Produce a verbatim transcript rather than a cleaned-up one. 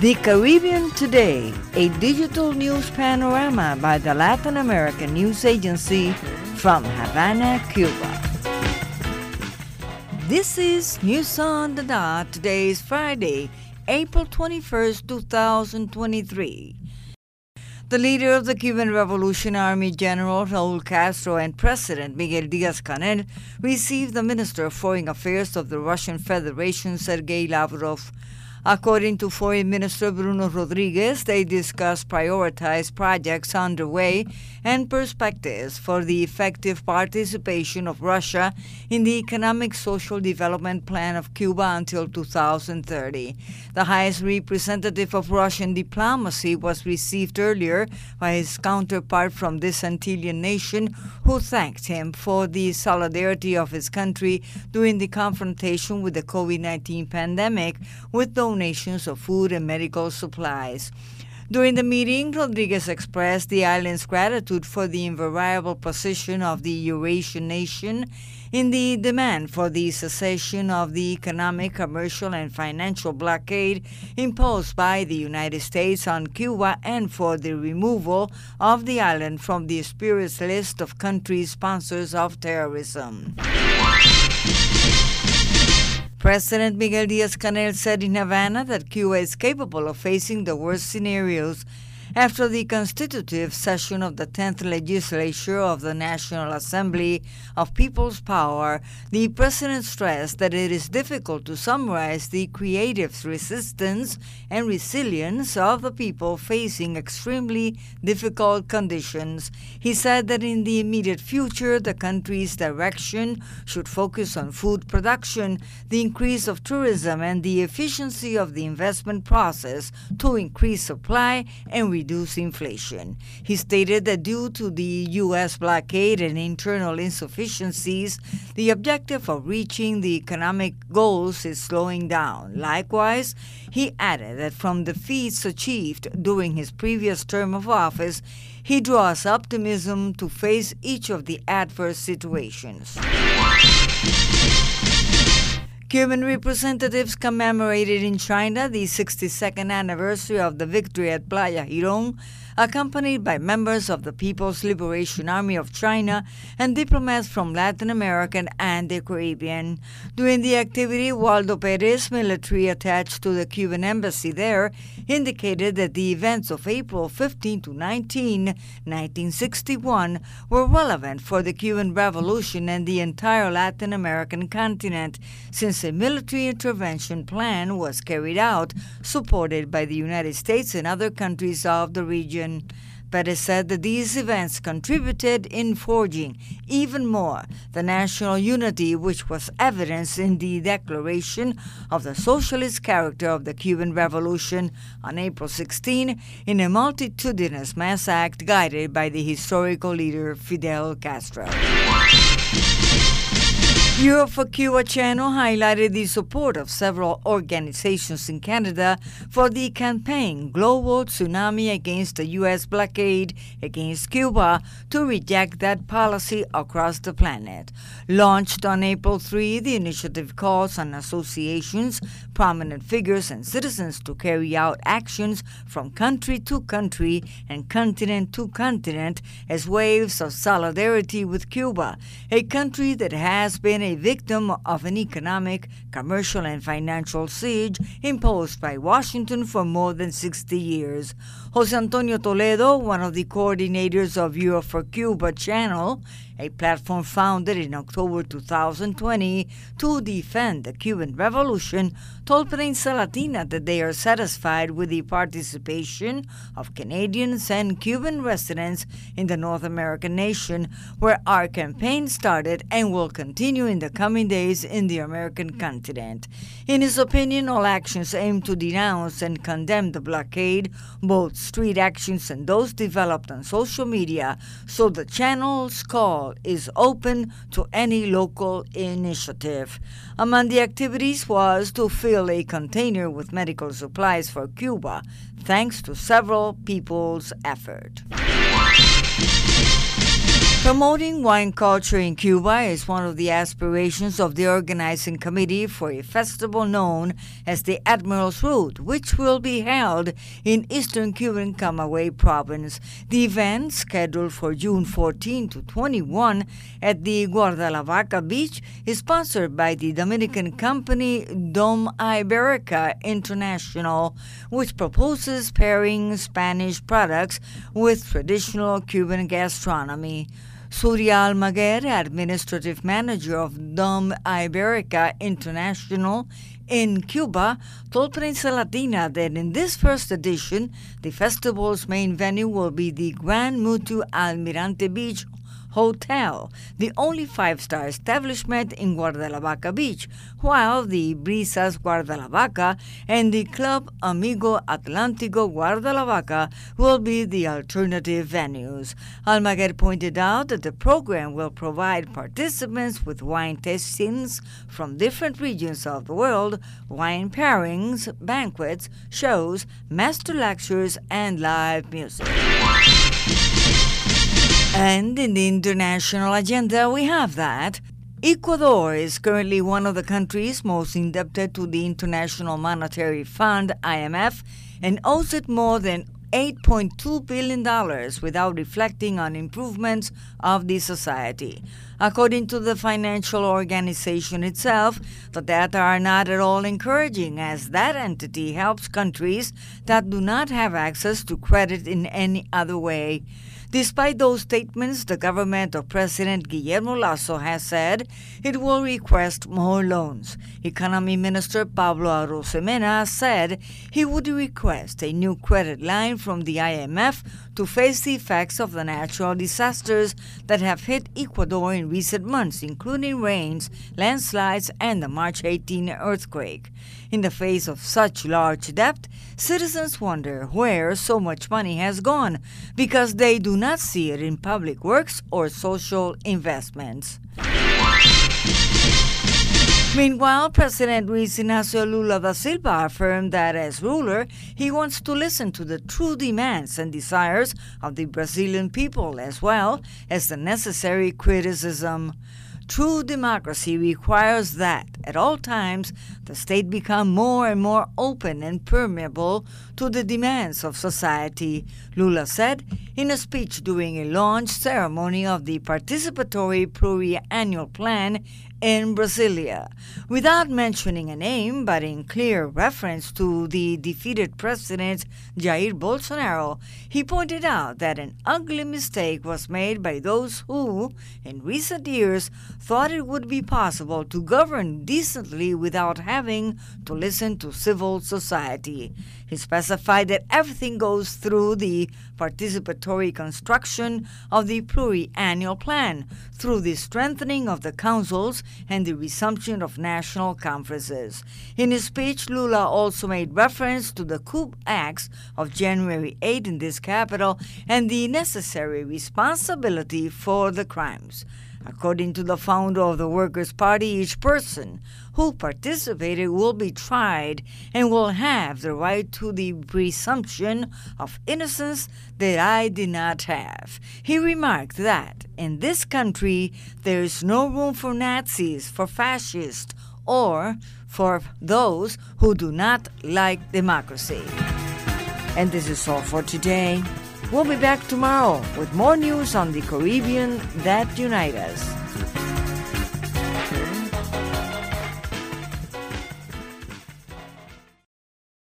The Caribbean Today, a digital news panorama by the Latin American News Agency from Havana, Cuba. This is News on the Dot. Today is Friday, April twenty-first, two thousand twenty-three. The leader of the Cuban Revolution Army, General Raul Castro, and President Miguel Díaz-Canel received the Minister of Foreign Affairs of the Russian Federation, Sergei Lavrov. According to Foreign Minister Bruno Rodriguez, they discussed prioritized projects underway and perspectives for the effective participation of Russia in the economic social development plan of Cuba until two thousand thirty. The highest representative of Russian diplomacy was received earlier by his counterpart from this Antillean nation, who thanked him for the solidarity of his country during the confrontation with the COVID nineteen pandemic with donations of food and medical supplies. During the meeting, Rodriguez expressed the island's gratitude for the invariable position of the Eurasian nation in the demand for the cessation of the economic, commercial, and financial blockade imposed by the United States on Cuba and for the removal of the island from the spurious list of countries sponsors of terrorism. President Miguel Díaz-Canel said in Havana that Cuba is capable of facing the worst scenarios. After the constitutive session of the tenth Legislature of the National Assembly of People's Power, the president stressed that it is difficult to summarize the creative resistance and resilience of the people facing extremely difficult conditions. He said that in the immediate future, the country's direction should focus on food production, the increase of tourism, and the efficiency of the investment process to increase supply and reduce reduce inflation. He stated that due to the U S blockade and internal insufficiencies, the objective of reaching the economic goals is slowing down. Likewise, he added that from the feats achieved during his previous term of office, he draws optimism to face each of the adverse situations. Cuban representatives commemorated in China the sixty-second anniversary of the victory at Playa Girón, accompanied by members of the People's Liberation Army of China and diplomats from Latin America and the Caribbean. During the activity, Waldo Perez, military attached to the Cuban embassy there, indicated that the events of April fifteenth to nineteenth, nineteen sixty-one were relevant for the Cuban Revolution and the entire Latin American continent, since a military intervention plan was carried out, supported by the United States and other countries of the region. Perez said that these events contributed in forging even more the national unity which was evidenced in the declaration of the socialist character of the Cuban Revolution on April sixteenth in a multitudinous mass act guided by the historical leader Fidel Castro. Europe for Cuba channel highlighted the support of several organizations in Canada for the campaign Global Tsunami Against the U S Blockade against Cuba to reject that policy across the planet. Launched on April third, the initiative calls on associations, prominent figures, and citizens to carry out actions from country to country and continent to continent as waves of solidarity with Cuba, a country that has been a victim of an economic, commercial, and financial siege imposed by Washington for more than sixty years. Jose Antonio Toledo, one of the coordinators of Europe for Cuba channel, a platform founded in October two thousand twenty to defend the Cuban Revolution, told Prensa Latina that they are satisfied with the participation of Canadians and Cuban residents in the North American nation, where our campaign started and will continue in the coming days in the American continent. In his opinion, all actions aim to denounce and condemn the blockade, both street actions and those developed on social media, so the channel's call is open to any local initiative. Among the activities was to fill a container with medical supplies for Cuba, thanks to several people's effort. Promoting wine culture in Cuba is one of the aspirations of the organizing committee for a festival known as the Admiral's Route, which will be held in eastern Cuban Camagüey province. The event, scheduled for June fourteenth to twenty-first at the Guardalavaca beach, is sponsored by the Dominican company Dom Iberica International, which proposes pairing Spanish products with traditional Cuban gastronomy. Surya Almaguer, administrative manager of Dom Iberica International in Cuba, told Prensa Latina that in this first edition, the festival's main venue will be the Gran Mutu Almirante Beach Hotel, the only five-star establishment in Guardalavaca Beach, while the Brisas Guardalavaca and the Club Amigo Atlántico Guardalavaca will be the alternative venues. Almaguer pointed out that the program will provide participants with wine tastings from different regions of the world, wine pairings, banquets, shows, master lectures, and live music. And in the international agenda, we have that Ecuador is currently one of the countries most indebted to the International Monetary Fund, I M F, and owes it more than eight point two billion dollars without reflecting on improvements of the society. According to the financial organization itself, the data are not at all encouraging, as that entity helps countries that do not have access to credit in any other way. Despite those statements, the government of President Guillermo Lasso has said it will request more loans. Economy Minister Pablo Arosemena said he would request a new credit line from the I M F to face the effects of the natural disasters that have hit Ecuador in recent months, including rains, landslides, and the March eighteenth earthquake. In the face of such large debt, citizens wonder where so much money has gone, because they do not see it in public works or social investments. Meanwhile, President Luis Inácio Lula da Silva affirmed that as ruler, he wants to listen to the true demands and desires of the Brazilian people, as well as the necessary criticism. True democracy requires that, at all times, the state become more and more open and permeable to the demands of society, Lula said in a speech during a launch ceremony of the Participatory Pluriannual Plan in Brasilia. Without mentioning a name, but in clear reference to the defeated President Jair Bolsonaro, he pointed out that an ugly mistake was made by those who, in recent years, thought it would be possible to govern decently without having to listen to civil society. He specified that everything goes through the participatory construction of the pluriannual plan, through the strengthening of the councils and the resumption of national conferences. In his speech, Lula also made reference to the coup acts of January eighth in this capital and the necessary responsibility for the crimes. According to the founder of the Workers' Party, each person who participated will be tried and will have the right to the presumption of innocence that I did not have. He remarked that in this country there is no room for Nazis, for fascists, or for those who do not like democracy. And this is all for today. We'll be back tomorrow with more news on the Caribbean that unite us.